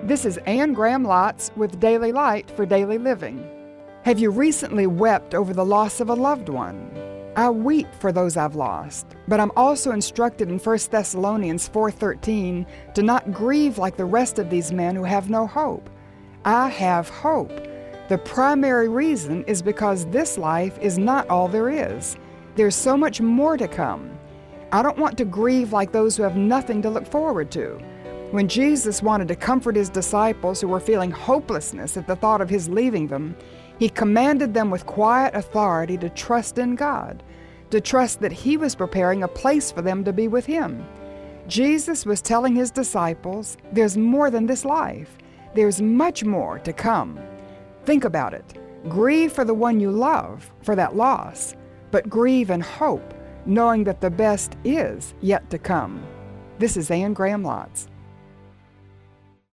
This is Anne Graham Lotz with Daily Light for Daily Living. Have you recently wept over the loss of a loved one? I weep for those I've lost, but I'm also instructed in 1 Thessalonians 4:13 to not grieve like the rest of these men who have no hope. I have hope. The primary reason is because this life is not all there is. There's so much more to come. I don't want to grieve like those who have nothing to look forward to. When Jesus wanted to comfort his disciples who were feeling hopelessness at the thought of his leaving them, he commanded them with quiet authority to trust in God, to trust that he was preparing a place for them to be with him. Jesus was telling his disciples, there's more than this life. There's much more to come. Think about it. Grieve for the one you love, for that loss, but grieve in hope, knowing that the best is yet to come. This is Anne Graham Lotz.